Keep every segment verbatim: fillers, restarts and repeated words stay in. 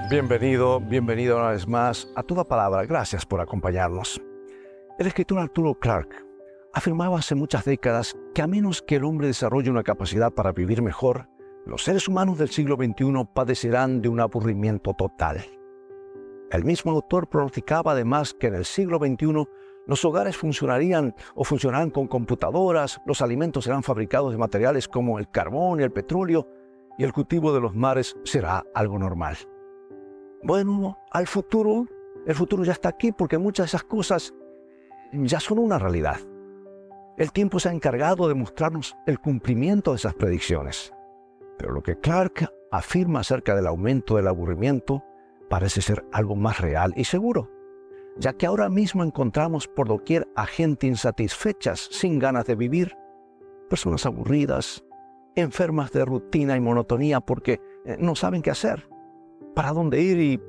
Bienvenido, bienvenido una vez más a Toda Palabra. Gracias por acompañarnos. El escritor Arturo Clarke afirmaba hace muchas décadas que a menos que el hombre desarrolle una capacidad para vivir mejor, los seres humanos del siglo veintiuno padecerán de un aburrimiento total. El mismo autor pronosticaba además que en el siglo veintiuno los hogares funcionarían o funcionarán con computadoras, los alimentos serán fabricados de materiales como el carbón y el petróleo, y el cultivo de los mares será algo normal. Bueno, al futuro, el futuro ya está aquí porque muchas de esas cosas ya son una realidad. El tiempo se ha encargado de mostrarnos el cumplimiento de esas predicciones. Pero lo que Clarke afirma acerca del aumento del aburrimiento parece ser algo más real y seguro, ya que ahora mismo encontramos por doquier a gente insatisfechas, sin ganas de vivir, personas aburridas, enfermas de rutina y monotonía porque no saben qué hacer, para dónde ir y,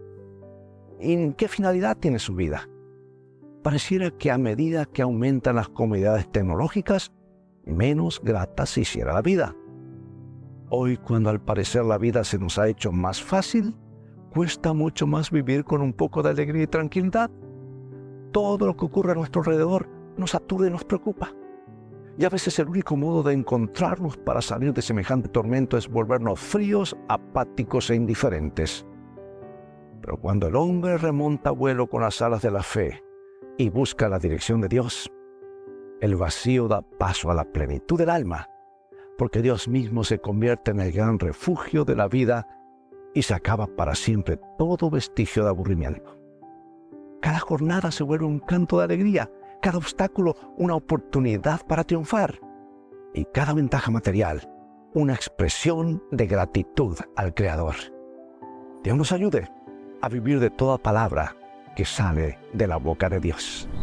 y qué finalidad tiene su vida. Pareciera que a medida que aumentan las comodidades tecnológicas, menos grata se hiciera la vida. Hoy, cuando al parecer la vida se nos ha hecho más fácil, cuesta mucho más vivir con un poco de alegría y tranquilidad. Todo lo que ocurre a nuestro alrededor nos aturde y nos preocupa. Y a veces el único modo de encontrarnos para salir de semejante tormento es volvernos fríos, apáticos e indiferentes. Pero cuando el hombre remonta vuelo con las alas de la fe y busca la dirección de Dios, el vacío da paso a la plenitud del alma, porque Dios mismo se convierte en el gran refugio de la vida y se acaba para siempre todo vestigio de aburrimiento. Cada jornada se vuelve un canto de alegría, cada obstáculo una oportunidad para triunfar y cada ventaja material una expresión de gratitud al Creador. Dios nos ayude a vivir de toda palabra que sale de la boca de Dios.